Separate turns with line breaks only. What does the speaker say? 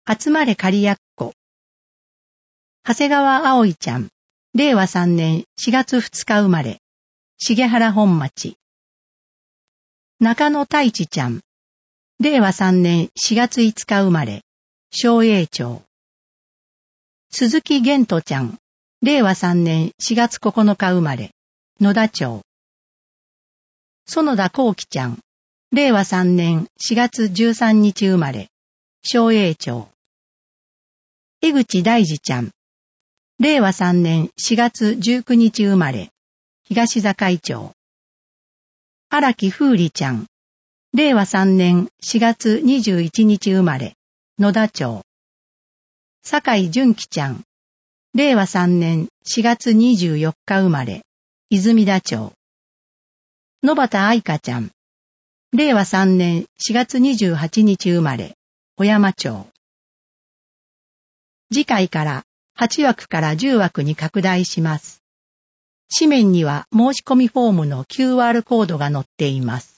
集まれ仮やっこ。長谷川葵ちゃん、令和3年4月2日生まれ、重原本町。中野太一ちゃん、令和3年4月5日生まれ、松栄町。鈴木玄斗ちゃん、令和3年4月9日生まれ、野田町。園田幸喜ちゃん、令和3年4月13日生まれ、松栄町。江口大二ちゃん、令和3年4月19日生まれ、東坂町。荒木風里ちゃん、令和3年4月21日生まれ、野田町。酒井純喜ちゃん、令和3年4月24日生まれ、泉田町。野畑愛香ちゃん、令和3年4月28日生まれ、小山町。次回から8枠から10枠に拡大します。紙面には申し込みフォームの QR コードが載っています。